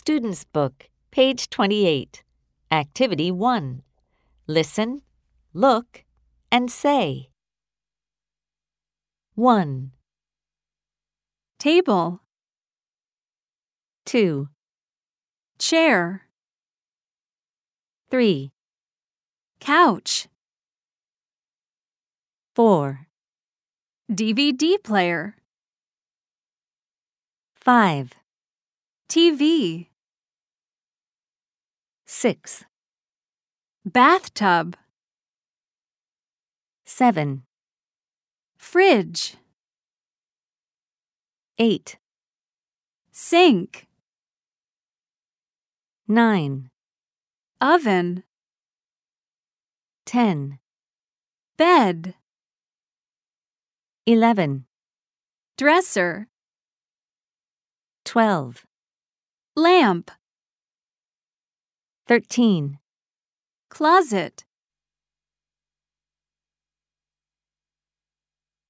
Student's Book, page 28. Activity 1. Listen, look, and say. 1, Table, 2, chair, 3, couch, 4, DVD player, 5, TV, 6, bathtub, 7, fridge, 8, sink, 9, oven, 10, bed, 11, dresser, 12, lamp, 13, closet.